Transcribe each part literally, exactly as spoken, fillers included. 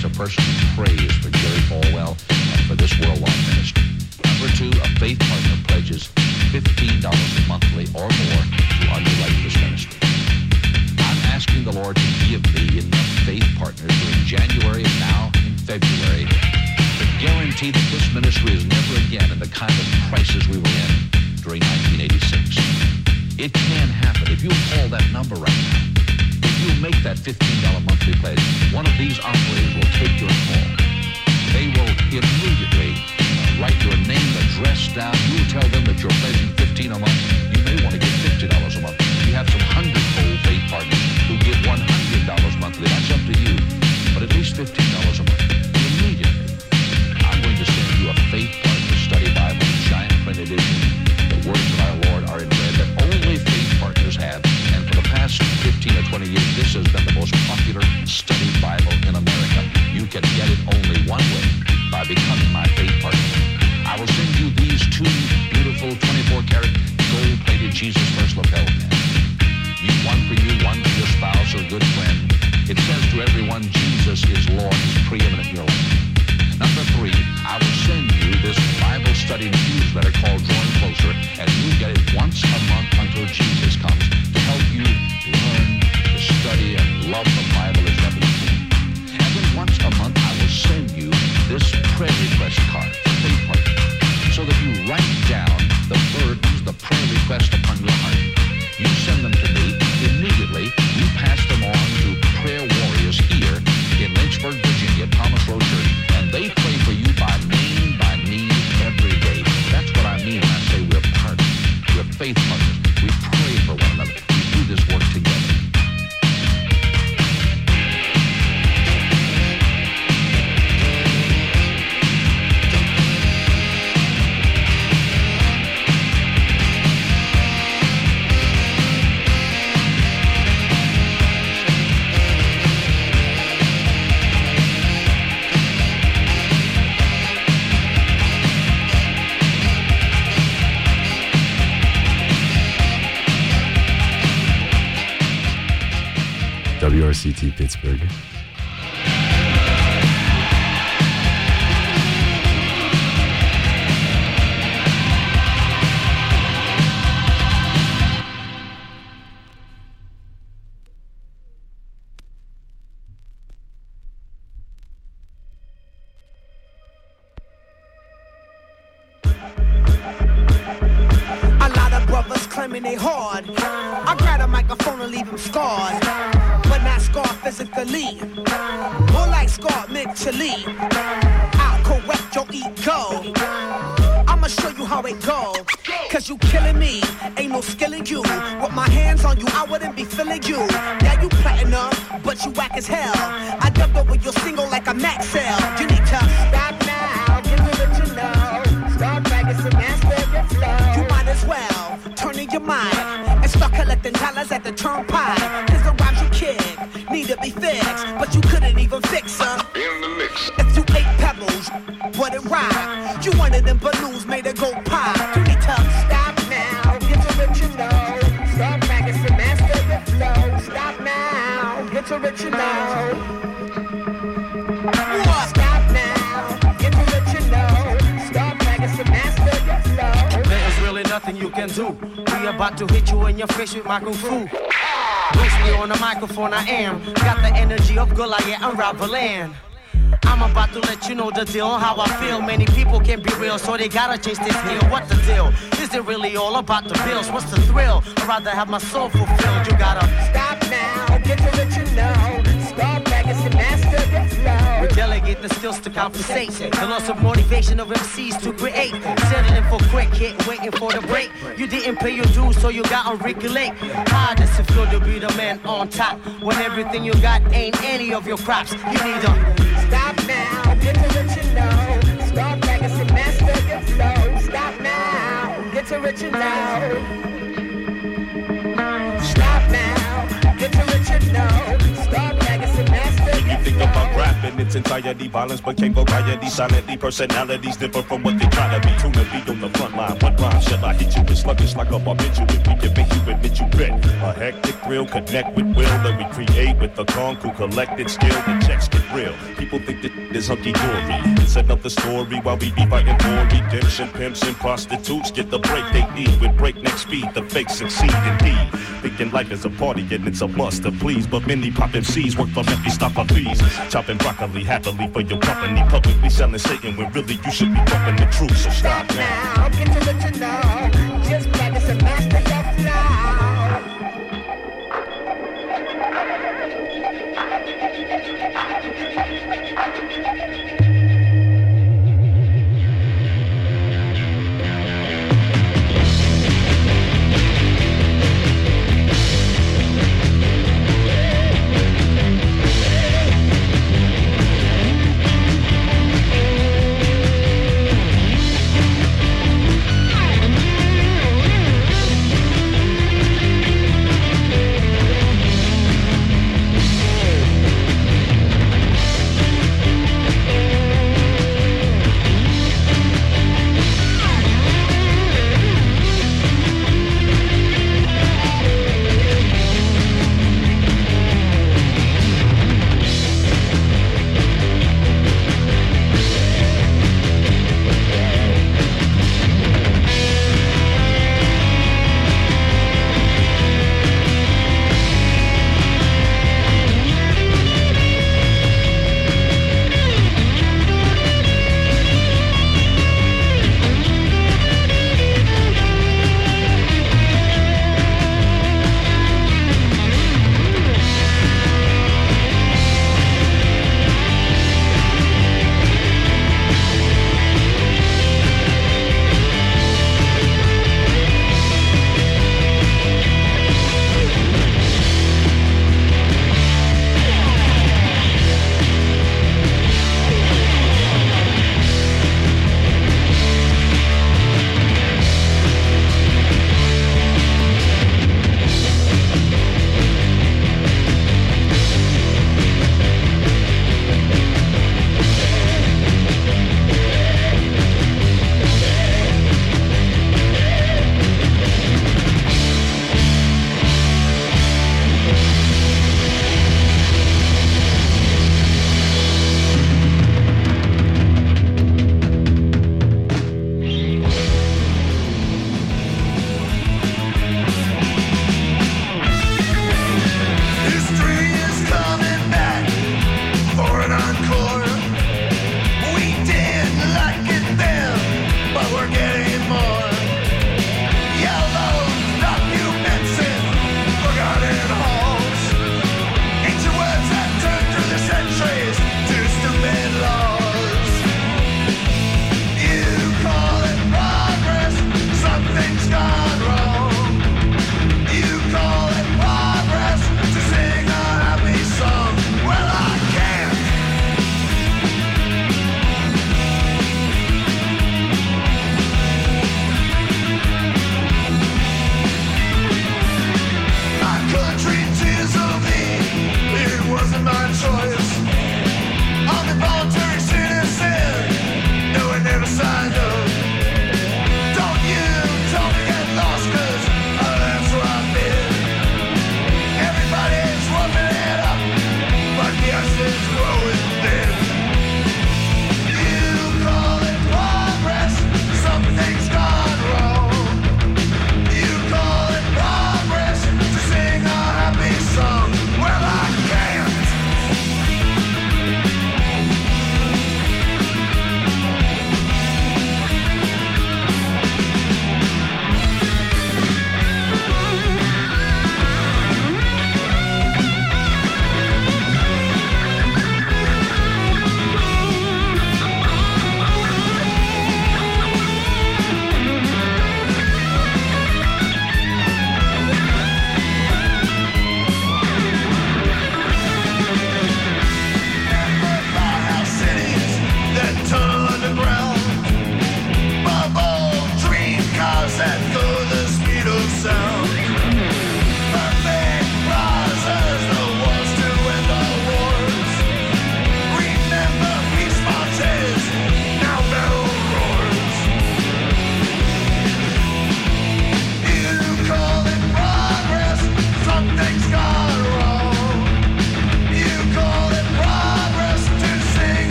as a person who prays for Jerry Falwell and for this worldwide ministry. Number two, a faith partner pledges fifteen dollars monthly or more to underwrite this ministry. I'm asking the Lord to give me enough faith partners during January and now in February to guarantee that this ministry is never again in the kind of crisis we were in during nineteen eighty-six. It can happen. If you call that number right now, if you make that fifteen dollars monthly pledge, one of these operators will take your call. They will immediately uh, write your name, address down. You tell them that you're pledging fifteen dollars a month. You may want to give fifty dollars a month. You have some hundred-fold faith partners who give one hundred dollars monthly. That's up to you. But at least fifteen dollars a month. Immediately, I'm going to send you a faith partner study Bible, giant print edition. The words of our Lord are in red that only faith partners have. And for the past fifteen or twenty years, this has been the most popular study Bible in America. You can get it only one way, by becoming my faith partner. I will send you these two beautiful twenty-four karat gold-plated Jesus First lapel pins. You, one for you, one for your spouse or good friend. It says to everyone, Jesus is Lord, is preeminent in your life. Number three, I will send you this Bible study newsletter called Drawing Closer, and you get it once a month until Jesus comes to help you learn to study and love the Bible as never before. And then once a month, I will send you this prayer request card for faith partner, so that you write down the burdens, the prayer request upon your heart. You send them to me immediately. You pass them on to prayer warriors here in Lynchburg, Virginia, Thomas Road Church, and they pray for you by name, by need, every day. That's what I mean when I say we're partners. We're faith partners. We pray for one another. We do this work together. W R C T Pittsburgh. A lot of brothers claiming they hard. I grab a microphone and leave them scarred. But not scarred physically. More like scarred mentally. I'll correct your ego. I'ma show you how it go. Cause you killing me, ain't no skill in you. With my hands on you, I wouldn't be feeling you. Yeah, you platinum, but you whack as hell. I dubbed over your single like a Max cell. You need to stop now, give me what you know. Start practicing, master your flow. You might as well turn in your mind and start collecting dollars at the turnpike. Cause the rhymes you kick need to be fixed, but you couldn't even fix them. In the mix. If you ate pebbles, what it rhyme? You wanted them balloons made to go pop. You need to stop now, get to what you know. Start practicing, master your flow. Stop now, get to what you know. What? Stop now, get to what you know. Start practicing, master your flow. There is really nothing you can do. We about to hit you in your face with my kung fu. Wish me on the microphone, I am. Got the energy of Goliath unraveling. I'm about to let you know the deal, how I feel. Many people can't be real, so they gotta chase this deal. What the deal? Is it really all about the bills? What's the thrill? I'd rather have my soul fulfilled. You gotta stop now, get to what you know. Start practicing, master your flow. We delegate the skills to compensate. The loss of motivation of M Cs to create. Settling for quick hit, waiting for the break. You didn't pay your dues, so you gotta regulate. How does it feel to be the man on top when everything you got ain't any of your crops? You need a stop now, get to what you know. Start practicing, master your flow. Stop now, get to what you know. Stop now, get to what you know. Start practicing, master your flow. You think about rapping, it Since entirety violence became variety, silently personalities differ from what they try to be. Tune to be on the front line. What rhyme shall I hit you with? Sluggish like a barbituric. We can make you admit you bit. A hectic thrill, connect with will, and we create with the conk who collected skill. The checks get real. People think that is hunky dory. It's another story while we be fighting for redemption. Pimps and prostitutes get the break they need with breakneck speed. The fakes succeed indeed. Thinking life is a party and it's a must to please, but many pop M Cs work for empty stop for fees. Chopping broccoli happily for your company, publicly selling Satan when really you should be bumping the truth. So stop now. Now, get to let you know, just practice and master that flow.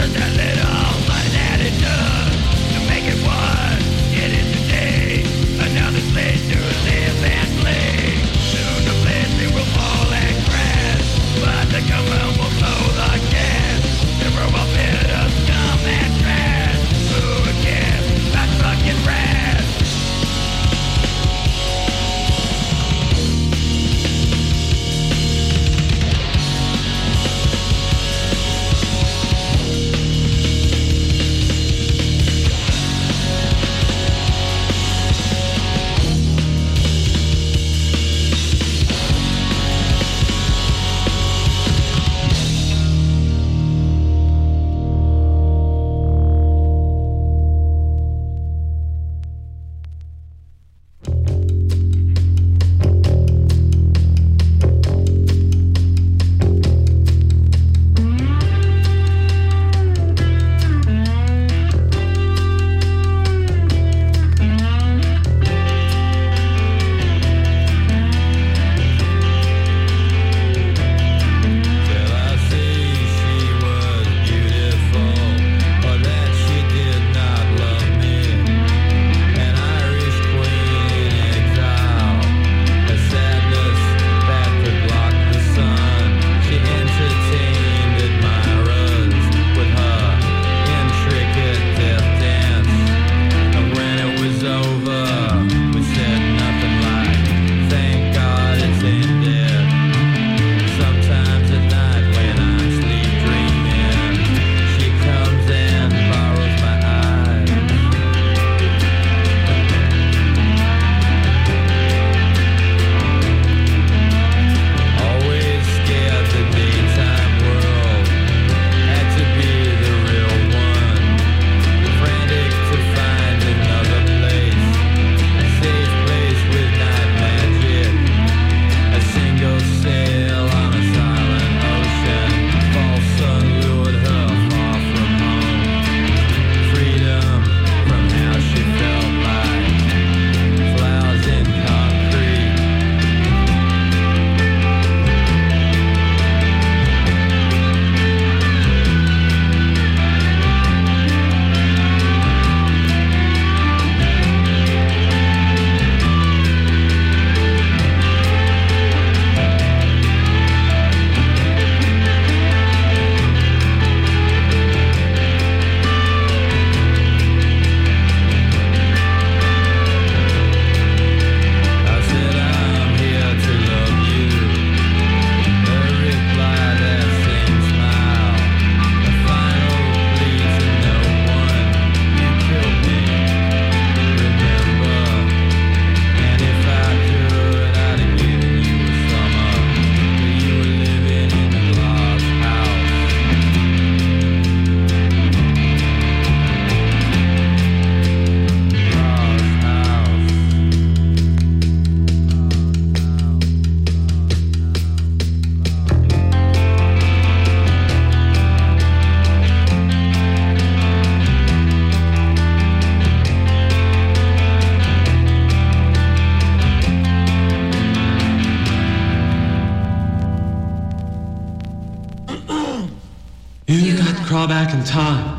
You got to crawl back in time.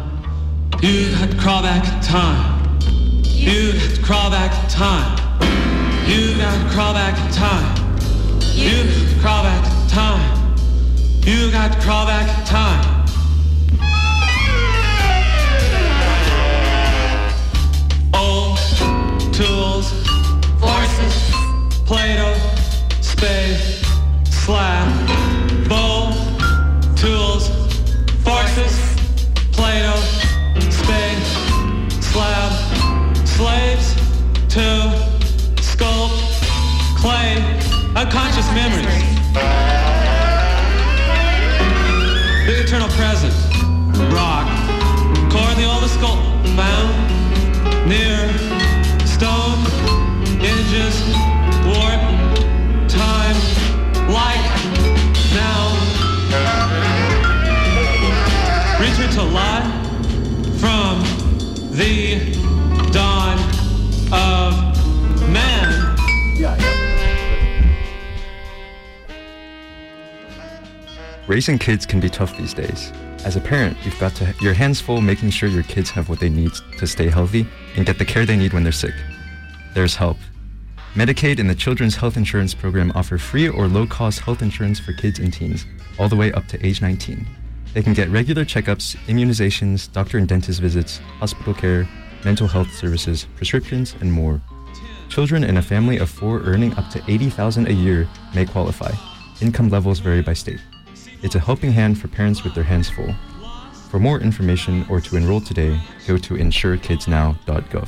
You got to crawl back in time. You got to crawl back in time. You got to crawl back in time. You got to crawl back in time. You got to crawl back in time. Old tools, forces, Play-Doh, spade, slab, bowl, tools, forces, Play-Doh, spade, slab, slaves, to sculpt, clay, unconscious memories, the eternal present, rock, core, the oldest sculpt, found, near, stone, images, warp, time, like, now, return to life from the dawn of man. Yeah, yeah. Raising kids can be tough these days. As a parent, you've got to, your hands full making sure your kids have what they need to stay healthy and get the care they need when they're sick. There's help. Medicaid and the Children's Health Insurance Program offer free or low-cost health insurance for kids and teens, all the way up to age nineteen. They can get regular checkups, immunizations, doctor and dentist visits, hospital care, mental health services, prescriptions, and more. Children in a family of four earning up to eighty thousand dollars a year may qualify. Income levels vary by state. It's a helping hand for parents with their hands full. For more information or to enroll today, go to insure kids now dot gov.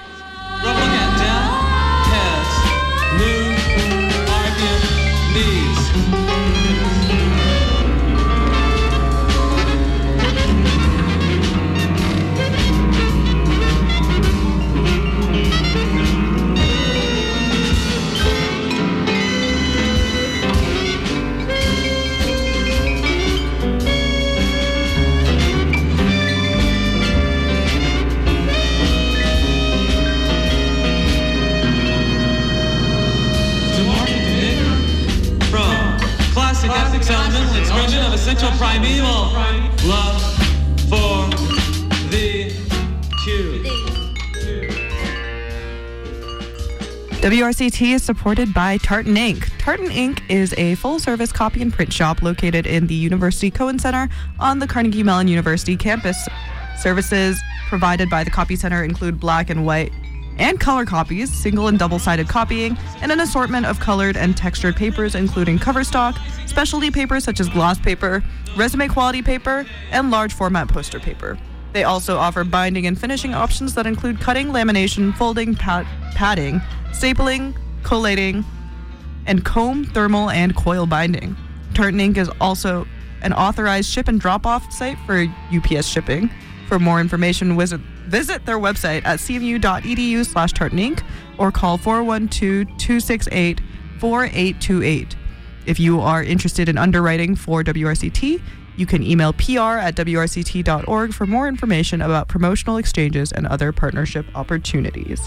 Elemental expression of essential primeval love for the cube. W R C T is supported by Tartan Ink. Tartan Ink is a full-service copy and print shop located in the University Cohen Center on the Carnegie Mellon University campus. Services provided by the Copy Center include black and white and color copies, single and double-sided copying, and an assortment of colored and textured papers including cover stock, specialty papers such as gloss paper, resume quality paper, and large format poster paper. They also offer binding and finishing options that include cutting, lamination, folding, pad- padding, stapling, collating, and comb, thermal, and coil binding. Tartan Ink is also an authorized ship and drop-off site for U P S shipping. For more information, visit, visit their website at cmu.edu slash Tartan Ink or call four one two, two six eight, four eight two eight. If you are interested in underwriting for W R C T, you can email P R at W R C T dot org for more information about promotional exchanges and other partnership opportunities.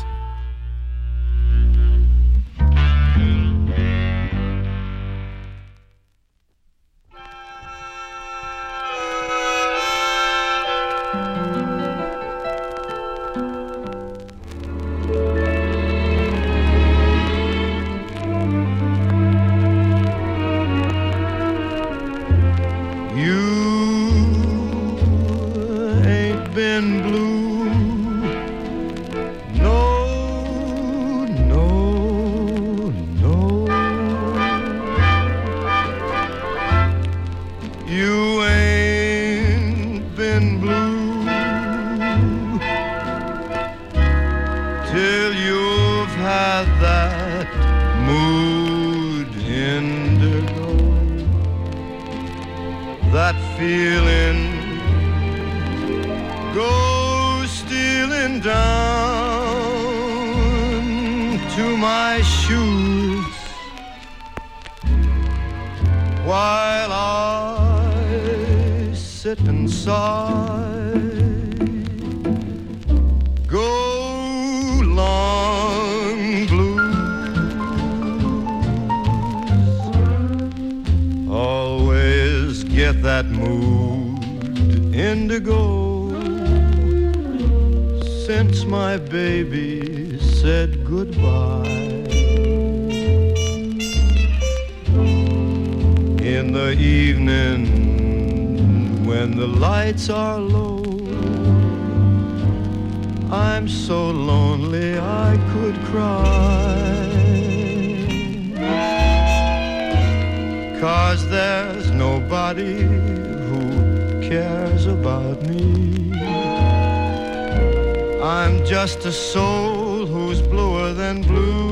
Just a soul who's bluer than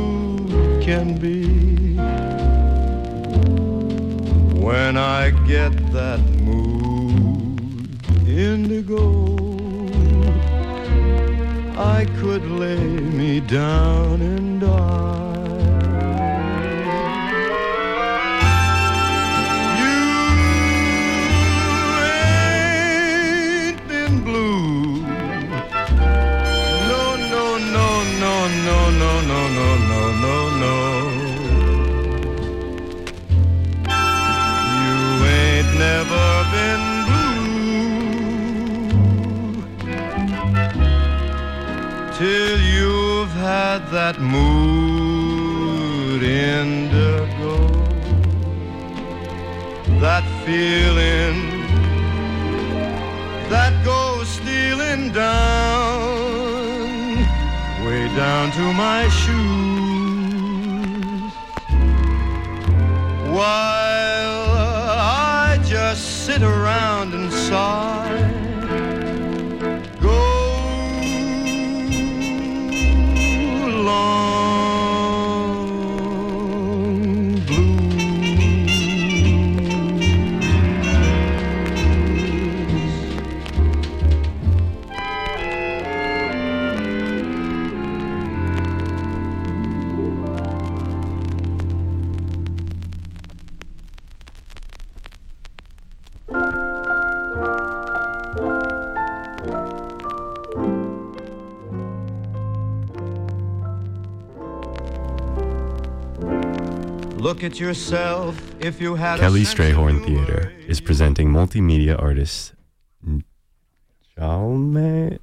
blue can be. When I get that mood indigo, I could lay me down and die. Never been blue. till you've had that mood indigo, that feeling that goes stealing down, way down to my shoes, while I just sit around and sigh. Look at yourself if you had Kelly a Strayhorn Theater is presenting multimedia artist Jalme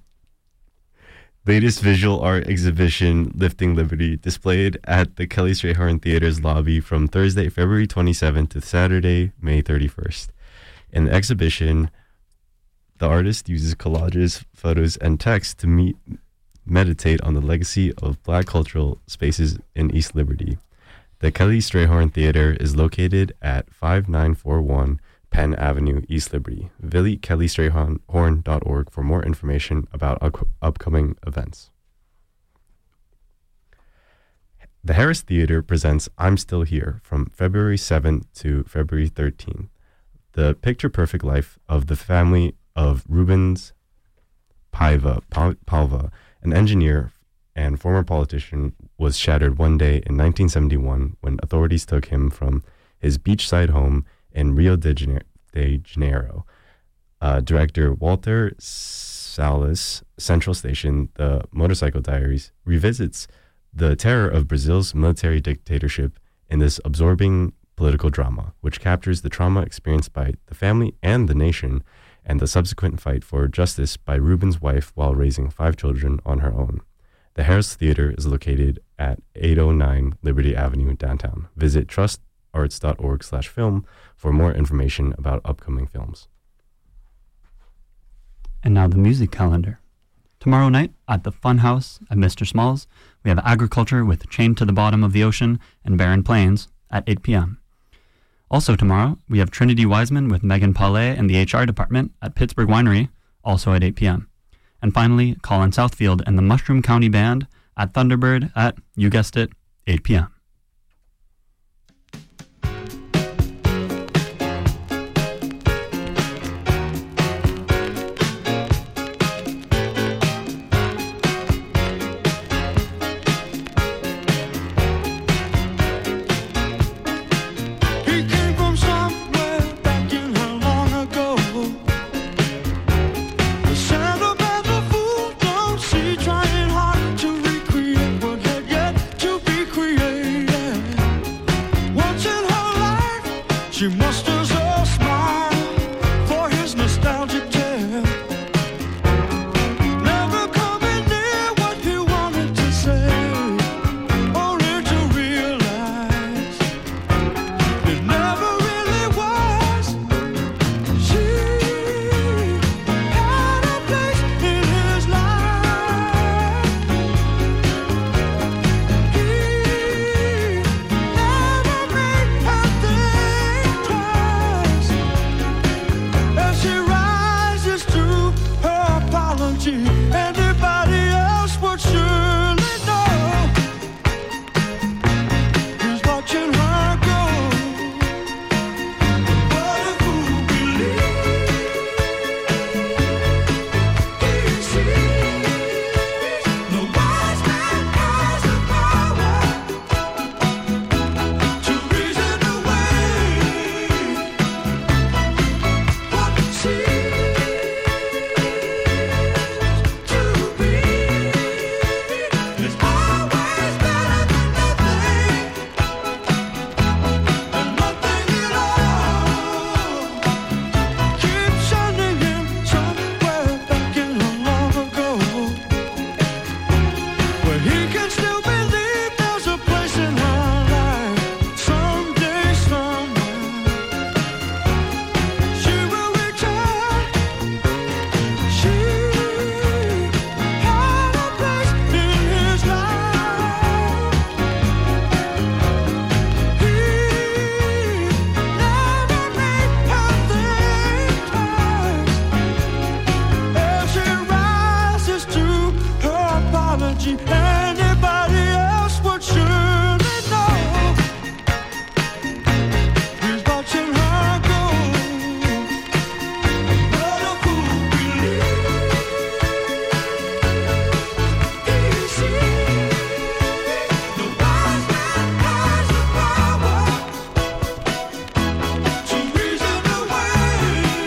latest visual art exhibition Lifting Liberty, displayed at the Kelly Strayhorn Theater's lobby from Thursday, February twenty-seventh to Saturday, May thirty-first. In the exhibition, the artist uses collages, photos, and text to meet, meditate on the legacy of Black cultural spaces in East Liberty. The Kelly Strayhorn Theater is located at five nine four one Penn Avenue, East Liberty. Visit kelly strayhorn dot org for more information about up- upcoming events. The Harris Theater presents I'm Still Here from February seventh to February thirteenth. The picture-perfect life of the family of Rubens Paiva, Palva, an engineer and former politician, was shattered one day in nineteen seventy-one when authorities took him from his beachside home in Rio de Janeiro. De Janeiro. Uh, director Walter Salles' Central Station, The Motorcycle Diaries, revisits the terror of Brazil's military dictatorship in this absorbing political drama, which captures the trauma experienced by the family and the nation, and the subsequent fight for justice by Rubens' wife while raising five children on her own. The Harris Theater is located at eight oh nine Liberty Avenue, downtown. Visit trustarts dot org slash film for more information about upcoming films. And now the music calendar. Tomorrow night at the Fun House at Mister Smalls, we have Agriculture with Chained to the Bottom of the Ocean and Barren Plains at eight p.m. Also tomorrow, we have Trinity Wiseman with Megan Paulet and the H R department at Pittsburgh Winery, also at eight p.m. And finally, Colin Southfield and the Mushroom County Band at Thunderbird at, you guessed it, eight p.m. Trying hard to recreate what had yet to be created. energy anybody else would surely know. He's watching her go. But a fool believes easy. The wise man has the power to reason away.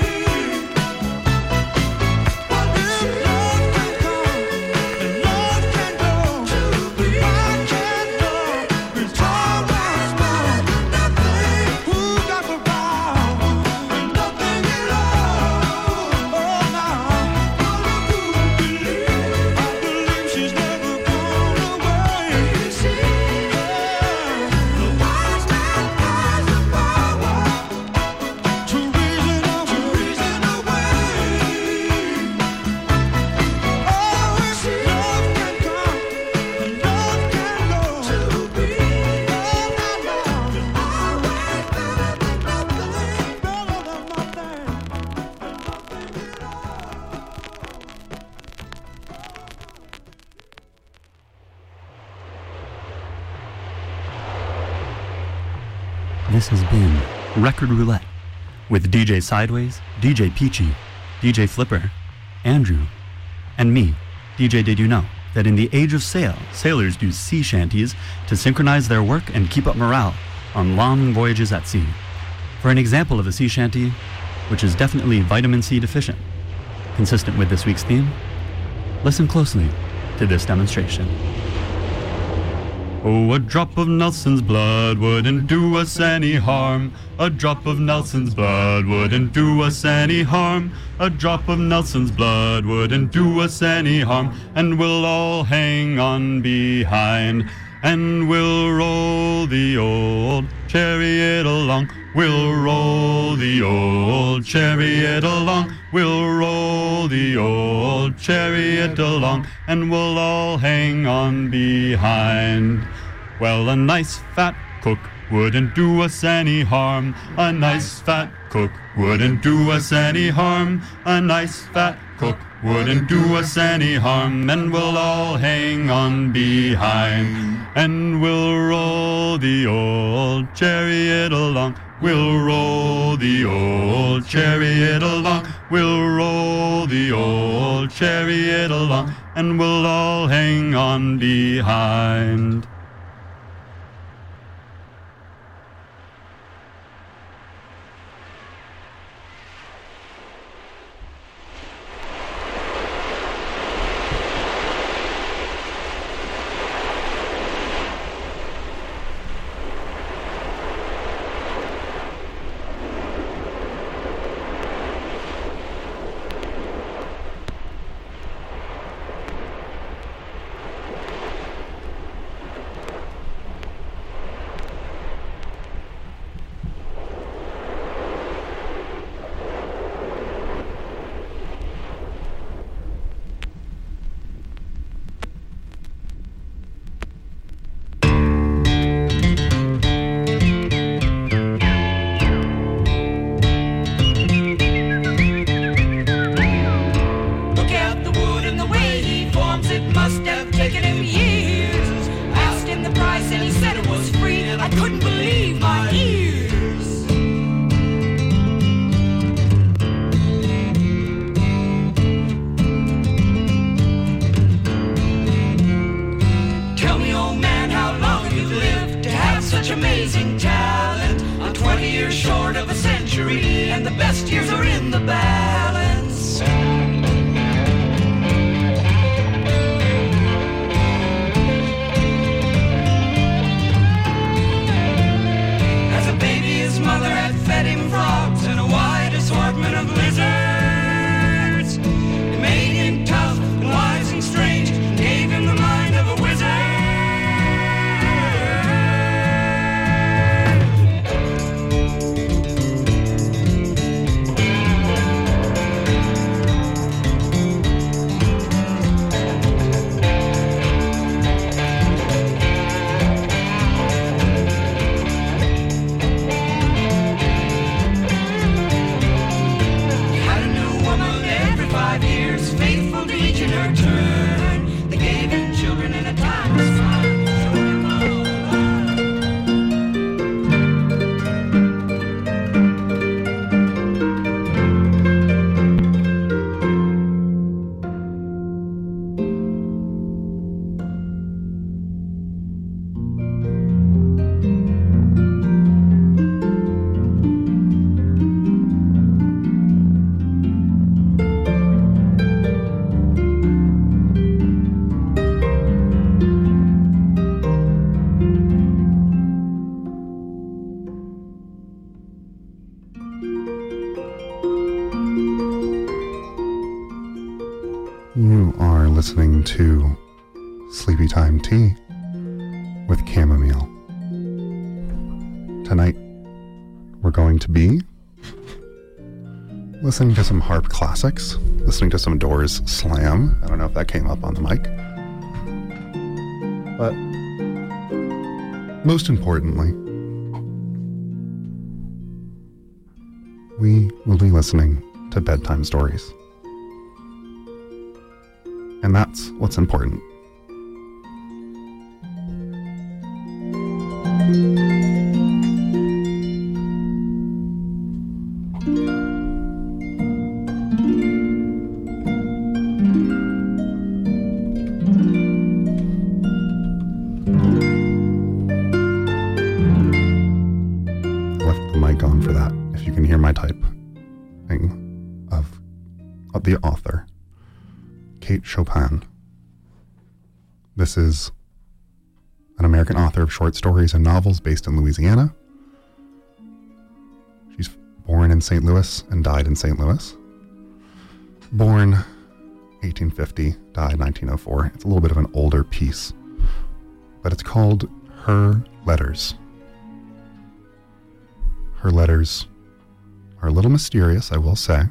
But if love can come and love can go, the right can love is always more than nothing. Who got the power and nothing at all? Oh, now, but a fool believes, I believe she's never gone away. The wise man has the power to reason away. Oh, if love can come and love can go, to be all night long, always better than nothing, better than nothing, than nothing at all. This has been Record Roulette with D J Sideways, D J Peachy, D J Flipper, Andrew, and me, D J Did You Know that in the age of sail, sailors do sea shanties to synchronize their work and keep up morale on long voyages at sea. For an example of a sea shanty, which is definitely vitamin C deficient, consistent with this week's theme, listen closely to this demonstration. Oh, a drop of Nelson's blood wouldn't do us any harm. A drop of Nelson's blood wouldn't do us any harm. A drop of Nelson's blood wouldn't do us any harm. And we'll all hang on behind. And we'll roll the old chariot along. We'll roll the old chariot along. We'll roll the old chariot along. And we'll all hang on behind. Well, a nice fat cook wouldn't do us any harm. A nice fat cook wouldn't do us any harm. A nice fat cook wouldn't do us any harm. And we'll all hang on behind. And we'll roll the old chariot along. We'll roll the old chariot along. We'll roll the old chariot along. And we'll all hang on behind. You are listening to Sleepy Time Tea with chamomile. Tonight, we're going to be listening to some harp classics, listening to some Doors Slam. I don't know if that came up on the mic. But most importantly, we will be listening to bedtime stories. And that's what's important. On for that, if you can hear my typing of, of the author, Kate Chopin. This is an American author of short stories and novels based in Louisiana. She's born in Saint Louis and died in Saint Louis. Born eighteen fifty, died nineteen oh four. It's a little bit of an older piece, but it's called Her Letters. Her letters are a little mysterious, I will say,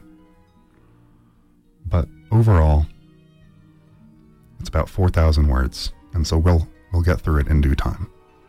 but overall, it's about four thousand words, and so we'll we'll get through it in due time.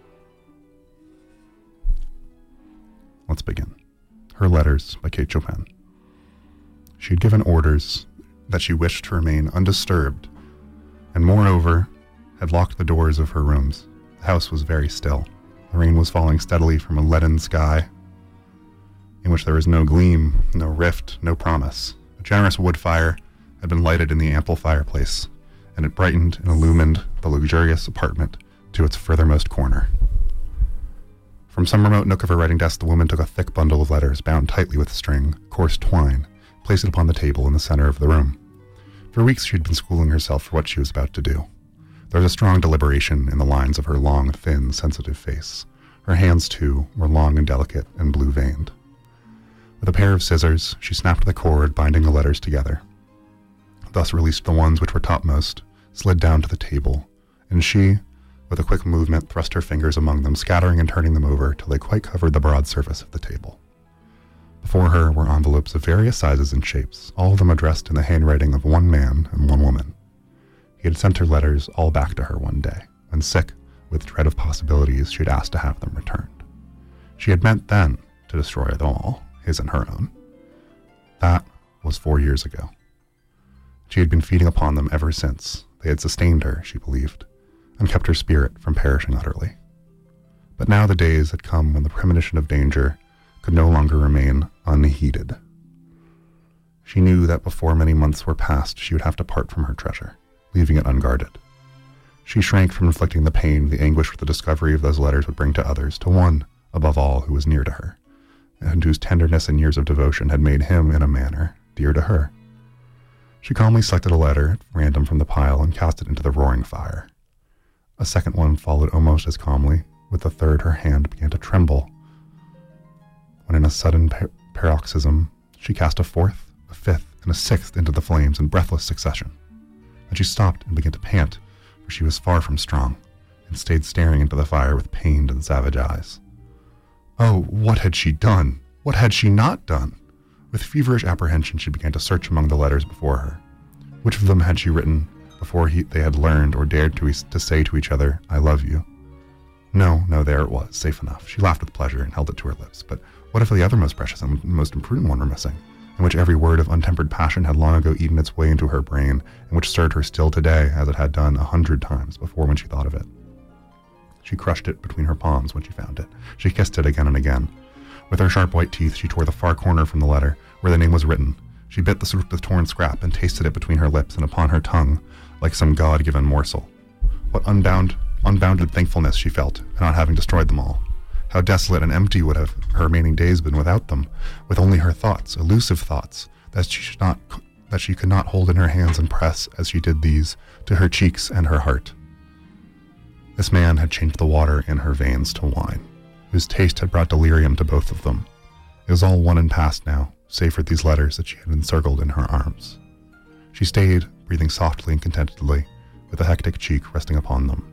Let's begin. Her Letters by Kate Chopin. She had given orders that she wished to remain undisturbed, and moreover, had locked the doors of her rooms. The house was very still. The rain was falling steadily from a leaden sky, in which there was no gleam, no rift, no promise. A generous wood fire had been lighted in the ample fireplace, and it brightened and illumined the luxurious apartment to its furthermost corner. From some remote nook of her writing desk, the woman took a thick bundle of letters bound tightly with string, coarse twine, placed it upon the table in the center of the room. For weeks she had been schooling herself for what she was about to do. There was a strong deliberation in the lines of her long, thin, sensitive face. Her hands, too, were long and delicate and blue-veined. With a pair of scissors, she snapped the cord binding the letters together, thus released the ones which were topmost, slid down to the table, and she, with a quick movement, thrust her fingers among them, scattering and turning them over till they quite covered the broad surface of the table. Before her were envelopes of various sizes and shapes, all of them addressed in the handwriting of one man and one woman. He had sent her letters all back to her one day, when sick with dread of possibilities she had asked to have them returned. She had meant then to destroy them all, his and her own. That was four years ago. She had been feeding upon them ever since. They had sustained her, she believed, and kept her spirit from perishing utterly. But now the days had come when the premonition of danger could no longer remain unheeded. She knew that before many months were past, she would have to part from her treasure, leaving it unguarded. She shrank from inflicting the pain, the anguish which the discovery of those letters would bring to others, to one, above all, who was near to her, and whose tenderness and years of devotion had made him, in a manner, dear to her. She calmly selected a letter at random from the pile and cast it into the roaring fire. A second one followed almost as calmly. With the third, her hand began to tremble, when in a sudden par- paroxysm, she cast a fourth, a fifth, and a sixth into the flames in breathless succession. Then she stopped and began to pant, for she was far from strong, and stayed staring into the fire with pained and savage eyes. Oh, what had she done? What had she not done? With feverish apprehension, she began to search among the letters before her. Which of them had she written before he, they had learned or dared to, to say to each other, I love you? No, no, there it was, safe enough. She laughed with pleasure and held it to her lips. But what if the other most precious and most imprudent one were missing, in which every word of untempered passion had long ago eaten its way into her brain, and which stirred her still today, as it had done a hundred times before when she thought of it? She crushed it between her palms when she found it. She kissed it again and again. With her sharp white teeth, she tore the far corner from the letter, where the name was written. She bit the, the torn scrap and tasted it between her lips and upon her tongue, like some God-given morsel. What unbound, unbounded thankfulness she felt at not having destroyed them all. How desolate and empty would have her remaining days been without them, with only her thoughts, elusive thoughts, that she should not, that she could not hold in her hands and press, as she did these, to her cheeks and her heart. This man had changed the water in her veins to wine, whose taste had brought delirium to both of them. It was all one and past now, save for these letters that she had encircled in her arms. She stayed breathing softly and contentedly, with a hectic cheek resting upon them.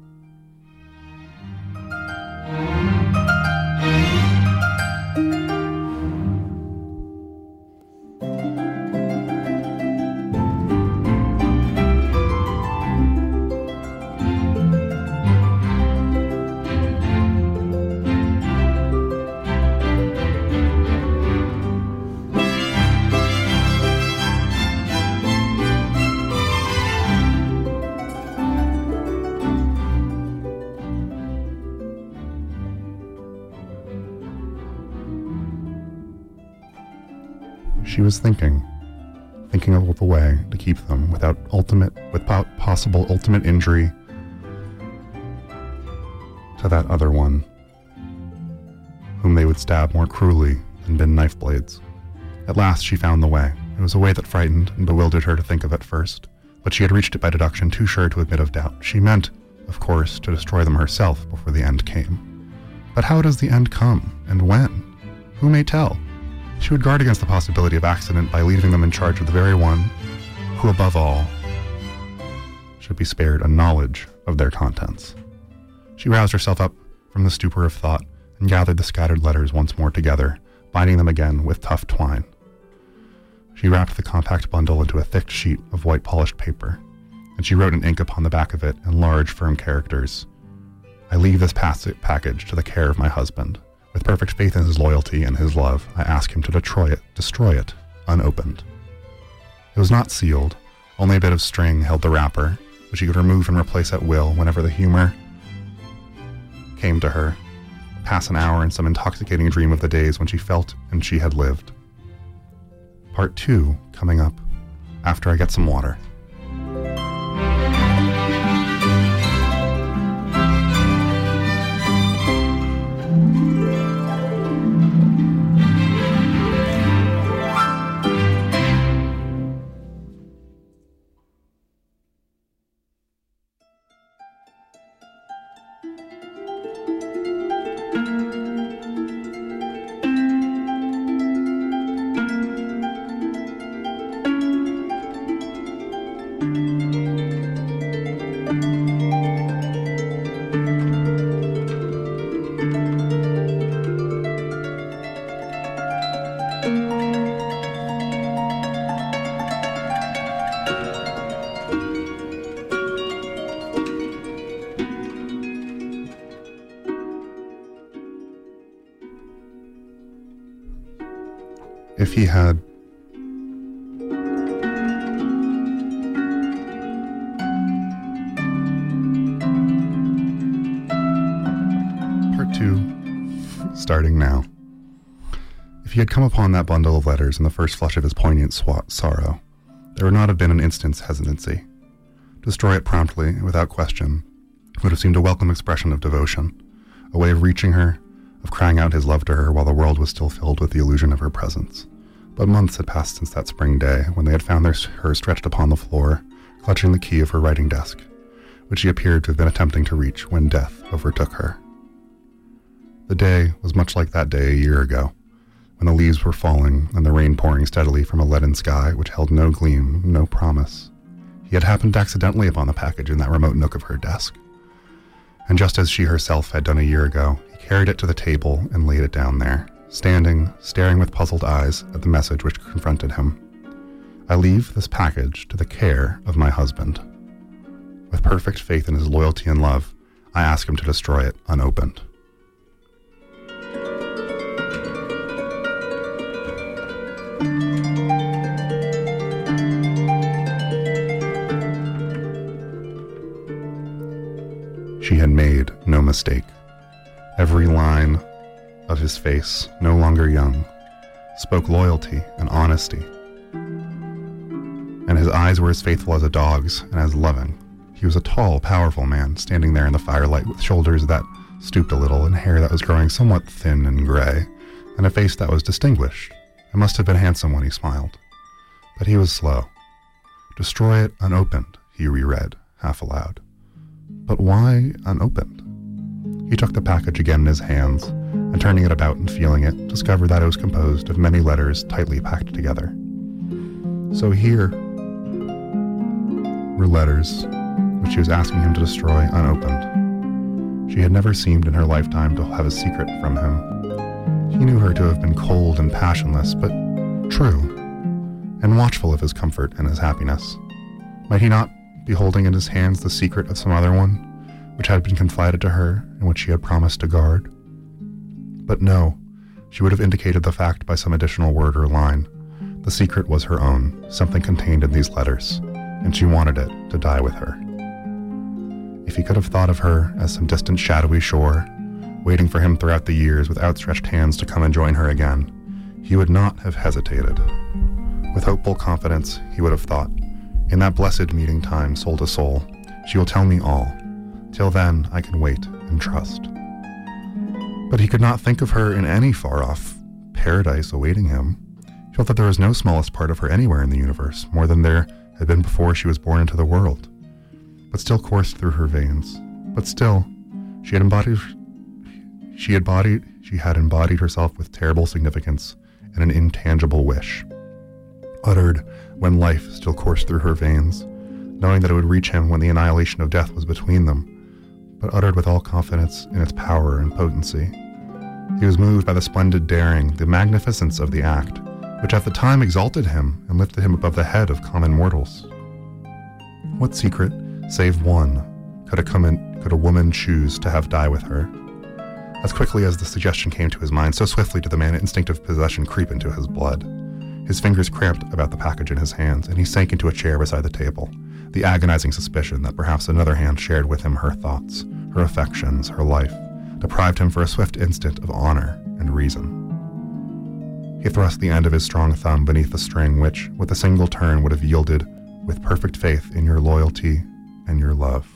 She was thinking, thinking of the way to keep them without ultimate, without possible ultimate injury to that other one, whom they would stab more cruelly than been knife blades. At last she found the way. It was a way that frightened and bewildered her to think of at first, but she had reached it by deduction, too sure to admit of doubt. She meant, of course, to destroy them herself before the end came. But how does the end come, and when? Who may tell? She would guard against the possibility of accident by leaving them in charge of the very one who, above all, should be spared a knowledge of their contents. She roused herself up from the stupor of thought and gathered the scattered letters once more together, binding them again with tough twine. She wrapped the compact bundle into a thick sheet of white polished paper, and she wrote in ink upon the back of it in large, firm characters, "I leave this pass- package to the care of my husband. With perfect faith in his loyalty and his love, I ask him to destroy it, destroy it, unopened." It was not sealed. Only a bit of string held the wrapper, which she could remove and replace at will whenever the humor came to her, pass an hour in some intoxicating dream of the days when she felt and she had lived. Part two coming up after I get some water. If he had Part two, starting now. If he had come upon that bundle of letters in the first flush of his poignant swa- sorrow, there would not have been an instant's hesitancy. Destroy it promptly, without question, would have seemed a welcome expression of devotion, a way of reaching her, of crying out his love to her while the world was still filled with the illusion of her presence. But months had passed since that spring day when they had found their, her stretched upon the floor, clutching the key of her writing desk, which she appeared to have been attempting to reach when death overtook her. The day was much like that day a year ago, when the leaves were falling and the rain pouring steadily from a leaden sky which held no gleam, no promise. He had happened accidentally upon the package in that remote nook of her desk. And just as she herself had done a year ago, he carried it to the table and laid it down there, standing, staring with puzzled eyes at the message which confronted him. I leave this package to the care of my husband. With perfect faith in his loyalty and love, I ask him to destroy it unopened. She had made no mistake. Every line of his face, no longer young, spoke loyalty and honesty. And his eyes were as faithful as a dog's and as loving. He was a tall, powerful man, standing there in the firelight with shoulders that stooped a little and hair that was growing somewhat thin and gray, and a face that was distinguished. It must have been handsome when he smiled. But he was slow. Destroy it unopened, he reread, half aloud. But why unopened? He took the package again in his hands, and turning it about and feeling it, discovered that it was composed of many letters tightly packed together. So here were letters which she was asking him to destroy unopened. She had never seemed in her lifetime to have a secret from him. He knew her to have been cold and passionless, but true, and watchful of his comfort and his happiness. Might he not be holding in his hands the secret of some other one, which had been confided to her and which she had promised to guard? But no, she would have indicated the fact by some additional word or line. The secret was her own, something contained in these letters, and she wanted it to die with her. If he could have thought of her as some distant shadowy shore, waiting for him throughout the years with outstretched hands to come and join her again, he would not have hesitated. With hopeful confidence, he would have thought, in that blessed meeting time, soul to soul, she will tell me all. Till then, I can wait and trust. But he could not think of her in any far-off paradise awaiting him. He felt that there was no smallest part of her anywhere in the universe, more than there had been before she was born into the world, but still coursed through her veins. But still, she had embodied, she had embodied, she had embodied herself with terrible significance and an intangible wish, uttered when life still coursed through her veins, knowing that it would reach him when the annihilation of death was between them, but uttered with all confidence in its power and potency. He was moved by the splendid daring, the magnificence of the act, which at the time exalted him and lifted him above the head of common mortals. What secret, save one, could a, common, could a woman choose to have die with her? As quickly as the suggestion came to his mind, so swiftly did the man's instinctive possession creep into his blood. His fingers cramped about the package in his hands, and he sank into a chair beside the table, the agonizing suspicion that perhaps another hand shared with him her thoughts, her affections, her life, deprived him for a swift instant of honor and reason. He thrust the end of his strong thumb beneath the string which, with a single turn, would have yielded with perfect faith in your loyalty and your love.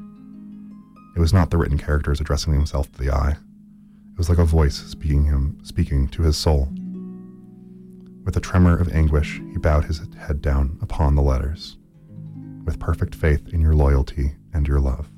It was not the written characters addressing himself to the eye. It was like a voice speaking him, speaking to his soul. With a tremor of anguish, he bowed his head down upon the letters. With perfect faith in your loyalty and your love.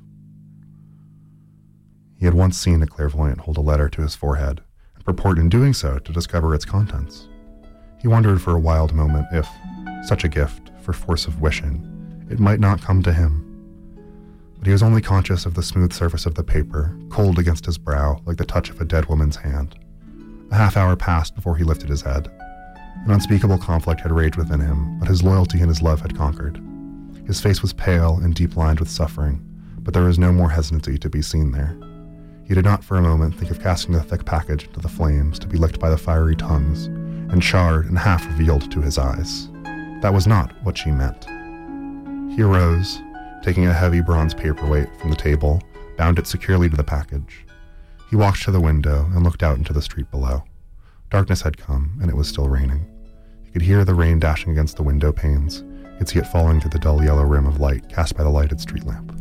He had once seen a clairvoyant hold a letter to his forehead, and purport in doing so to discover its contents. He wondered for a wild moment if, such a gift, for force of wishing, it might not come to him. But he was only conscious of the smooth surface of the paper, cold against his brow like the touch of a dead woman's hand. A half hour passed before he lifted his head. An unspeakable conflict had raged within him, but his loyalty and his love had conquered. His face was pale and deep-lined with suffering, but there was no more hesitancy to be seen there. He did not for a moment think of casting the thick package into the flames to be licked by the fiery tongues, and charred and half revealed to his eyes. That was not what she meant. He arose, taking a heavy bronze paperweight from the table, bound it securely to the package. He walked to the window and looked out into the street below. Darkness had come, and it was still raining. He could hear the rain dashing against the window panes, could see it falling through the dull yellow rim of light cast by the lighted street lamp.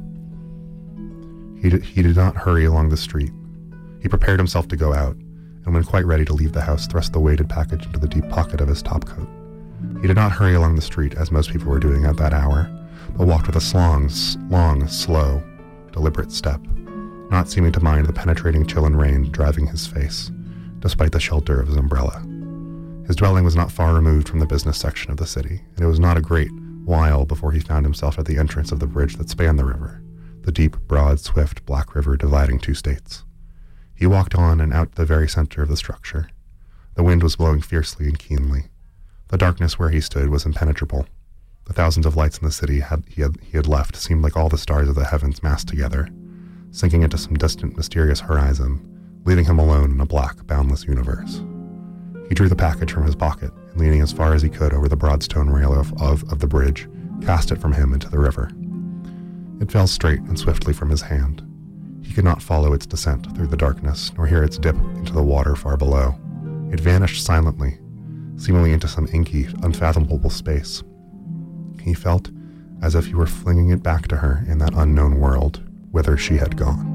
He did, he did not hurry along the street. He prepared himself to go out, and when quite ready to leave the house, thrust the weighted package into the deep pocket of his topcoat. He did not hurry along the street, as most people were doing at that hour, but walked with a long, long, slow, deliberate step, not seeming to mind the penetrating chill and rain driving his face, despite the shelter of his umbrella. His dwelling was not far removed from the business section of the city, and it was not a great while before he found himself at the entrance of the bridge that spanned the river, the deep, broad, swift, black river dividing two states. He walked on and out to the very center of the structure. The wind was blowing fiercely and keenly. The darkness where he stood was impenetrable. The thousands of lights in the city had, he, had, he had left seemed like all the stars of the heavens massed together, sinking into some distant, mysterious horizon, leaving him alone in a black, boundless universe. He drew the package from his pocket, and leaning as far as he could over the broad stone rail of, of, of the bridge, cast it from him into the river. It fell straight and swiftly from his hand. He could not follow its descent through the darkness, nor hear its dip into the water far below. It vanished silently, seemingly into some inky, unfathomable space. He felt as if he were flinging it back to her in that unknown world, whither she had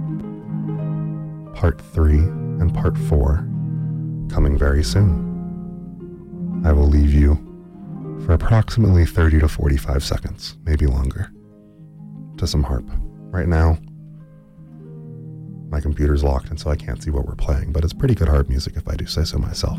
gone. Part three and part four, coming very soon. I will leave you for approximately thirty to forty-five seconds, maybe longer, to some harp. Right now, my computer's locked and so I can't see what we're playing, but it's pretty good harp music if I do say so myself.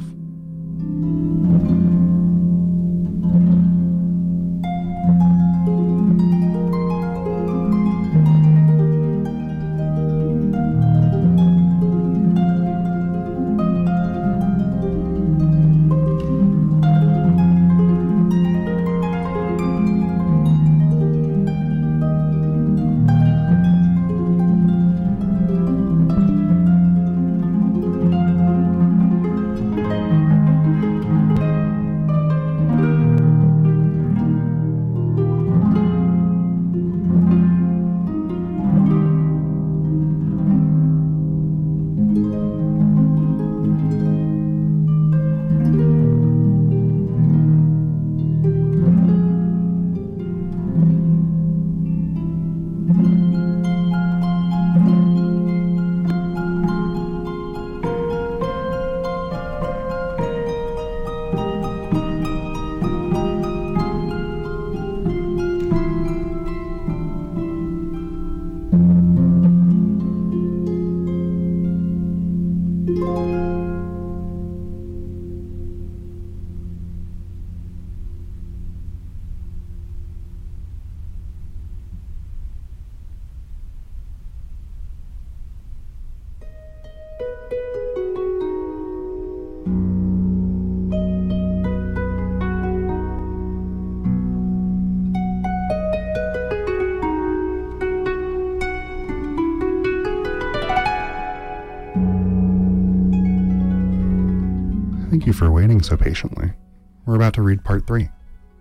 Thank you for waiting so patiently. We're about to read part three.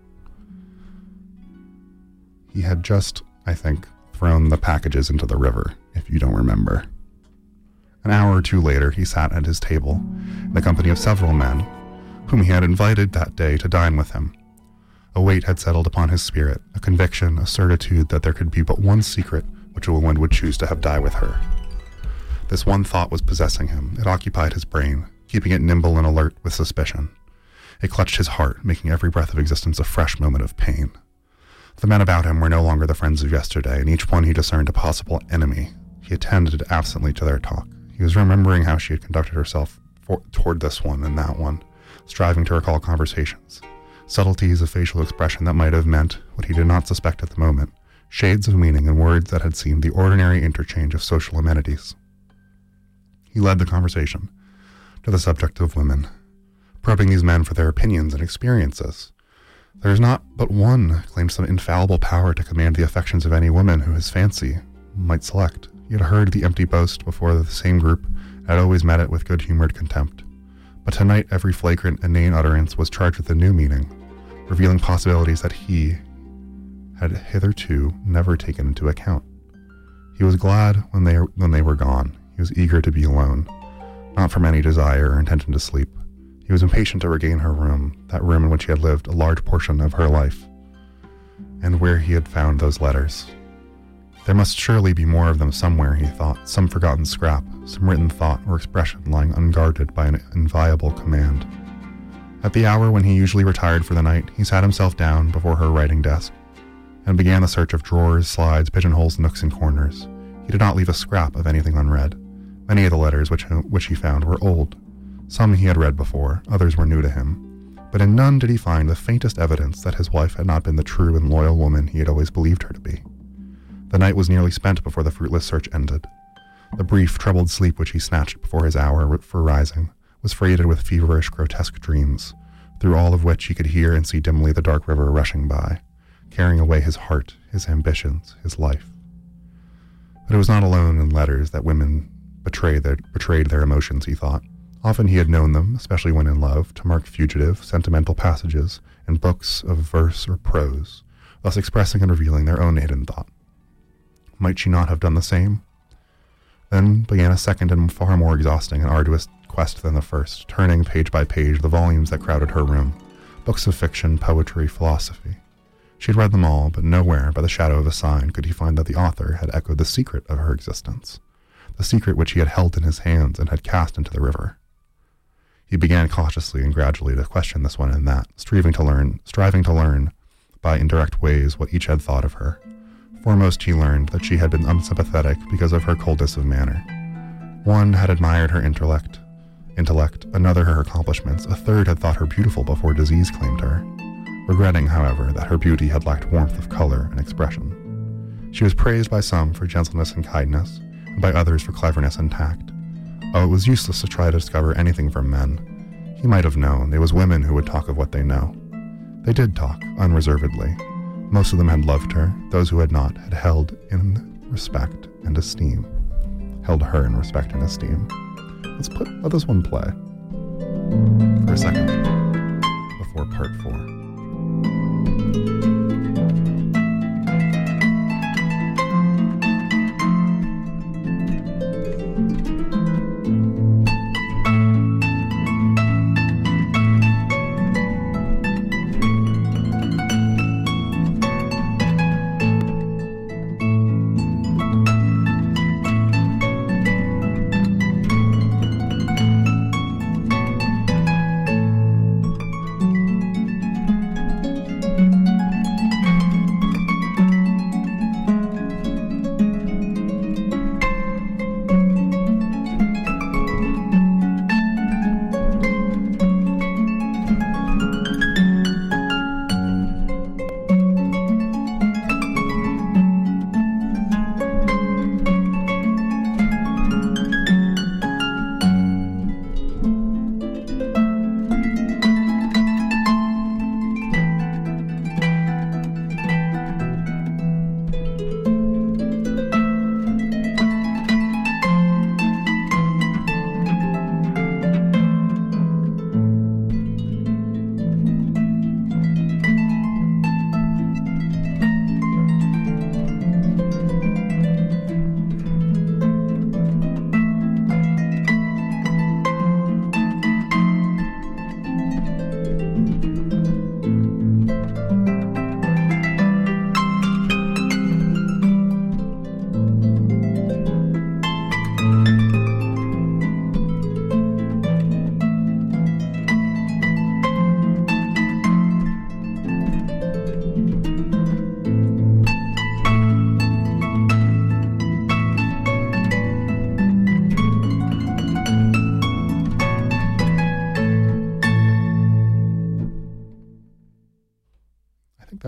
He had just, I think, thrown the packages into the river, if you don't remember. An hour or two later, he sat at his table in the company of several men whom he had invited that day to dine with him. A weight had settled upon his spirit, a conviction, a certitude that there could be but one secret which a woman would choose to have die with her. This one thought was possessing him. It occupied his brain, keeping it nimble and alert with suspicion. It clutched his heart, making every breath of existence a fresh moment of pain. The men about him were no longer the friends of yesterday, and each one he discerned a possible enemy. He attended absently to their talk. He was remembering how she had conducted herself for, toward this one and that one, striving to recall conversations, subtleties of facial expression that might have meant what he did not suspect at the moment, shades of meaning in words that had seemed the ordinary interchange of social amenities. He led the conversation to the subject of women, probing these men for their opinions and experiences. There is not but one claimed some infallible power to command the affections of any woman who his fancy might select. He had heard the empty boast before the same group and had always met it with good-humored contempt. But tonight every flagrant, inane utterance was charged with a new meaning, revealing possibilities that he had hitherto never taken into account. He was glad when they when they were gone. He was eager to be alone, not from any desire or intention to sleep. He was impatient to regain her room, that room in which he had lived a large portion of her life, and where he had found those letters. There must surely be more of them somewhere, he thought, some forgotten scrap, some written thought or expression lying unguarded by an inviolable command. At the hour when he usually retired for the night, he sat himself down before her writing desk and began the search of drawers, slides, pigeonholes, nooks, and corners. He did not leave a scrap of anything unread. Many of the letters which, which he found were old. Some he had read before, others were new to him. But in none did he find the faintest evidence that his wife had not been the true and loyal woman he had always believed her to be. The night was nearly spent before the fruitless search ended. The brief, troubled sleep which he snatched before his hour for rising was freighted with feverish, grotesque dreams, through all of which he could hear and see dimly the dark river rushing by, carrying away his heart, his ambitions, his life. But it was not alone in letters that women betrayed their, betrayed their emotions, he thought. Often he had known them, especially when in love, to mark fugitive, sentimental passages in books of verse or prose, thus expressing and revealing their own hidden thought. Might she not have done the same? Then began a second and far more exhausting and arduous quest than the first, turning page by page the volumes that crowded her room, books of fiction, poetry, philosophy. She had read them all, but nowhere, by the shadow of a sign, could he find that the author had echoed the secret of her existence, the secret which he had held in his hands and had cast into the river. He began cautiously and gradually to question this one and that, striving to learn, striving to learn by indirect ways what each had thought of her. Foremost he learned that she had been unsympathetic because of her coldness of manner. One had admired her intellect, intellect, another her accomplishments, a third had thought her beautiful before disease claimed her, regretting, however, that her beauty had lacked warmth of color and expression. She was praised by some for gentleness and kindness, and by others for cleverness and tact. Oh, it was useless to try to discover anything from men. He might have known it was women who would talk of what they know. They did talk, unreservedly. Most of them had loved her. Those who had not had held in respect and esteem. Held her in respect and esteem. Let's put, let this one play for a second before part four.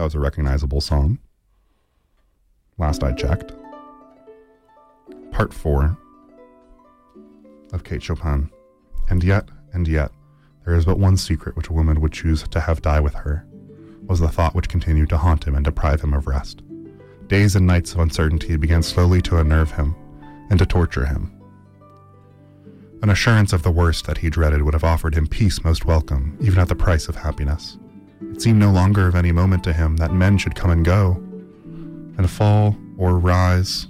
was a recognizable song. Last I checked. Part four of Kate Chopin. And yet, and yet, there is but one secret which a woman would choose to have die with her, was the thought which continued to haunt him and deprive him of rest. Days and nights of uncertainty began slowly to unnerve him and to torture him. An assurance of the worst that he dreaded would have offered him peace most welcome, even at the price of happiness. It seemed no longer of any moment to him that men should come and go, and fall or rise,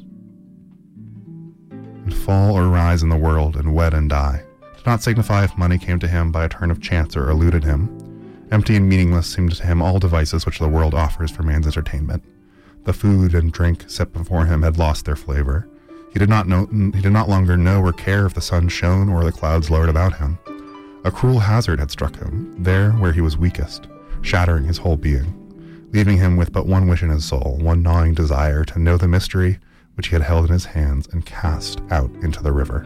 and fall or rise in the world and wed and die. It did not signify if money came to him by a turn of chance or eluded him. Empty and meaningless seemed to him all devices which the world offers for man's entertainment. The food and drink set before him had lost their flavor. He did not know, he did not longer know or care if the sun shone or the clouds lowered about him. A cruel hazard had struck him, there where he was weakest, shattering his whole being, leaving him with but one wish in his soul, one gnawing desire to know the mystery which he had held in his hands and cast out into the river.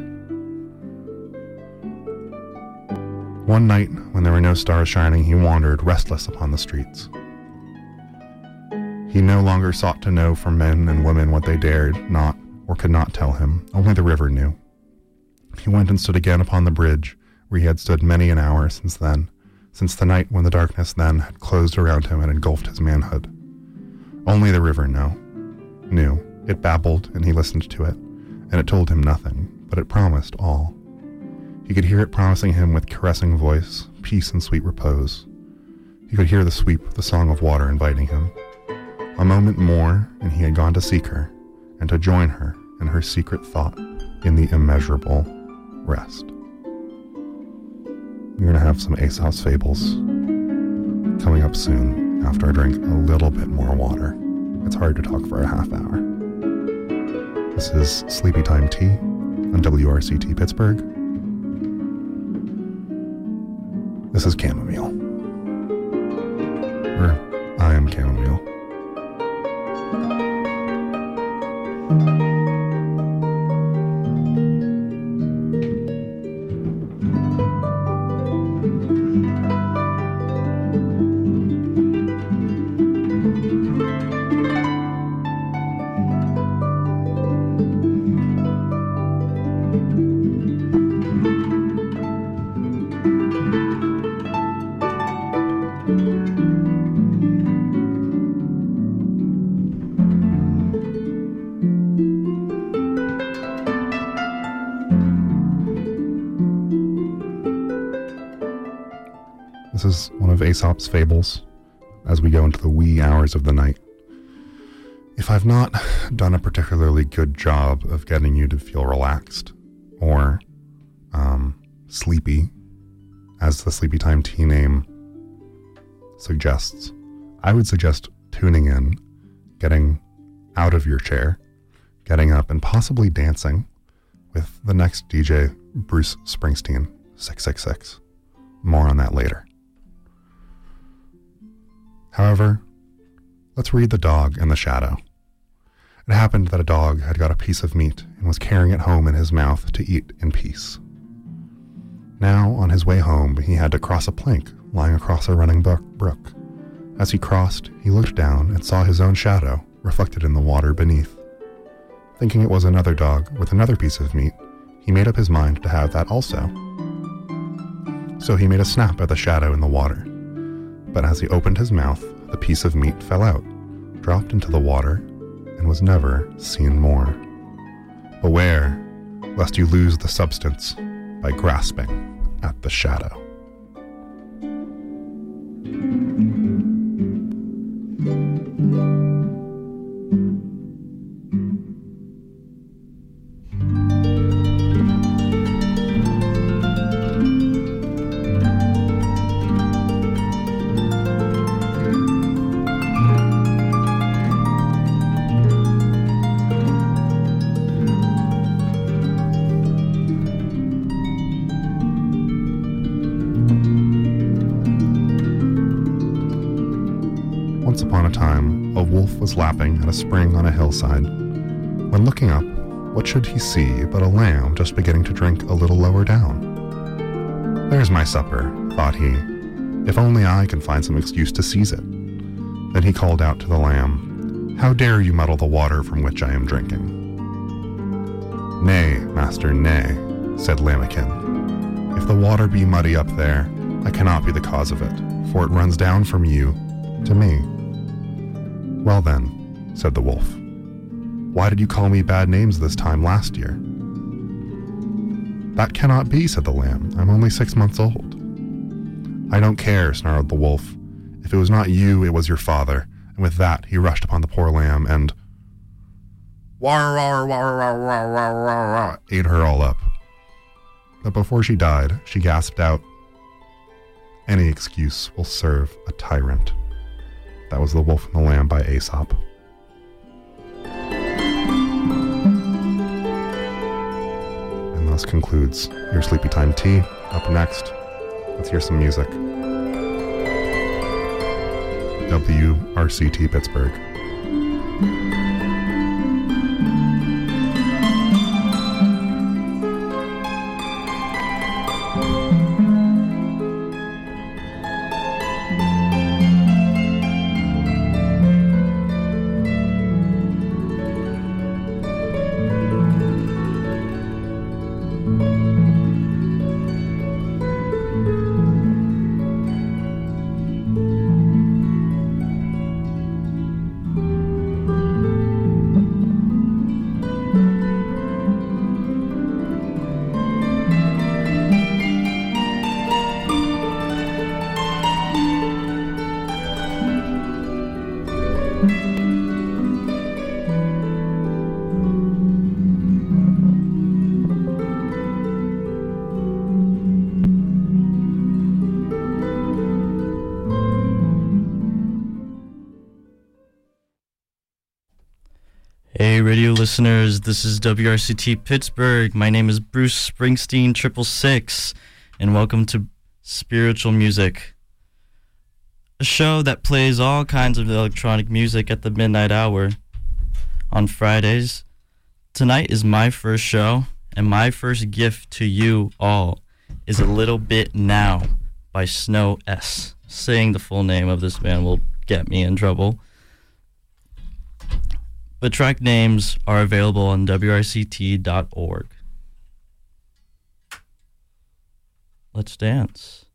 One night, when there were no stars shining, he wandered restless upon the streets. He no longer sought to know from men and women what they dared not or could not tell him. Only the river knew. He went and stood again upon the bridge, where he had stood many an hour since then, since the night when the darkness then had closed around him and engulfed his manhood. Only the river knew. Knew. It babbled, and he listened to it, and it told him nothing, but it promised all. He could hear it promising him with caressing voice, peace and sweet repose. He could hear the sweep of the song of water inviting him. A moment more, and he had gone to seek her, and to join her in her secret thought in the immeasurable rest. We're going to have some Aesop's Fables coming up soon after I drink a little bit more water. It's hard to talk for a half hour. This is Sleepy Time Tea on W R C T Pittsburgh. This is Chamomile. Or I am Chamomile. This is one of Aesop's fables as we go into the wee hours of the night. If I've not done a particularly good job of getting you to feel relaxed or um, sleepy, as the Sleepy Time Tea name suggests, I would suggest tuning in, getting out of your chair, getting up, and possibly dancing with the next D J, Bruce Springsteen, six six six. More on that later. However, let's read The Dog and the Shadow. It happened that a dog had got a piece of meat and was carrying it home in his mouth to eat in peace. Now, on his way home, he had to cross a plank lying across a running brook. As he crossed, he looked down and saw his own shadow reflected in the water beneath. Thinking it was another dog with another piece of meat, he made up his mind to have that also. So he made a snap at the shadow in the water. But as he opened his mouth, the piece of meat fell out, dropped into the water, and was never seen more. Beware, lest you lose the substance by grasping at the shadow. Once upon a time, a wolf was lapping at a spring on a hillside. When looking up, what should he see but a lamb just beginning to drink a little lower down? There's my supper, thought he. If only I can find some excuse to seize it. Then he called out to the lamb, "How dare you muddle the water from which I am drinking?" "Nay, master, nay," said Lambikin. "If the water be muddy up there, I cannot be the cause of it, for it runs down from you to me." "Well then," said the wolf, "why did you call me bad names this time last year?" "That cannot be," said the lamb. "I'm only six months old." "I don't care," snarled the wolf. "If it was not you, it was your father." And with that, he rushed upon the poor lamb and war, war, war, war, war, war, war, war, ate her all up. But before she died, she gasped out, "Any excuse will serve a tyrant." That was The Wolf and the Lamb by Aesop. And thus concludes your Sleepy Time Tea. Up next, let's hear some music. W R C T Pittsburgh. Hey, radio listeners, this is W R C T Pittsburgh. My name is Bruce Springsteen Triple Six, and welcome to Spiritual Music, a show that plays all kinds of electronic music at the midnight hour on Fridays. Tonight is my first show, and my first gift to you all is A Little Bit Now by Snow S. Saying the full name of this band will get me in trouble. But track names are available on W R C T dot org. Let's dance.